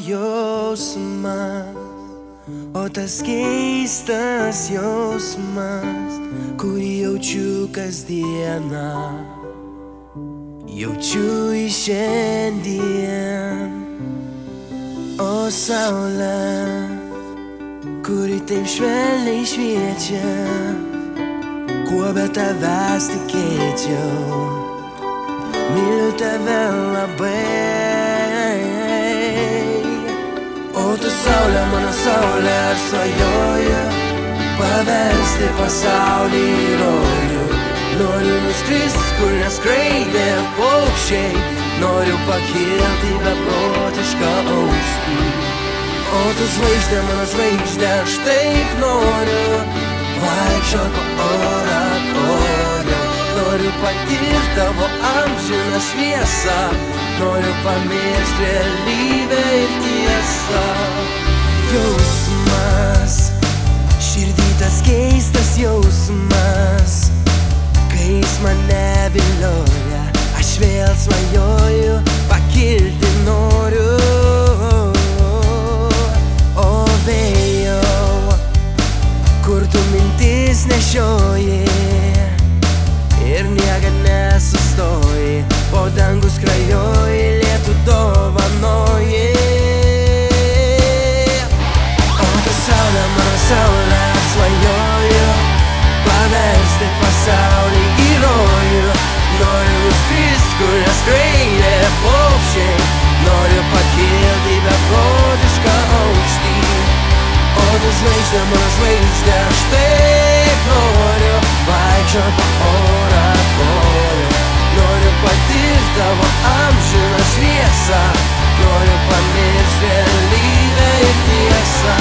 jausmas, o tas keistas jausmas, kurį jaučiu kasdieną, jaučiu į šiandien. O saulė, kuri taip švelniai šviečia, kuo be tavęs tikėčiau, myliu tave labai. O tu saulė, mano saulė, aš svajoju paversti pasaulį į rojų. Noriu nuskrist, kur neskraidė paukščiai, noriu pakilti beprotišką aukštį. O tu žvaigždė, mano žvaigždė, aš taip noriu vaikščiot po orą kojų. Noriu patirti tavo amžiną šviesą, noriu pamiršti realybę ir tiesą. Jausmas, širdį tas keistas jausmas, kai jis mane vilioja, aš vėl svajoju, pakilti noriu. O vėjau, kur tu mintis nešioji ir niekad nesustoji, po dangų skrajoji, lietų dovanoji. O tu saulė, mano saulė, aš svajoju paversti pasaulį į rojų. Noriu nuskrist, kur neskraidė paukščiai, noriu pakilti beprotišką aukštį. O tu žvaigždė, mano žvaigždė, aš taip noriu vaikščiot po orą kojų. Noriu patirti tavo amžiną šviesą, noriu pamiršti realybę ir tiesą.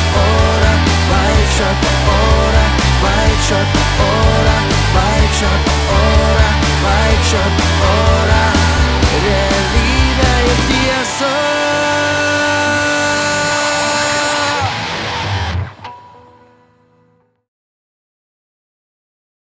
Shut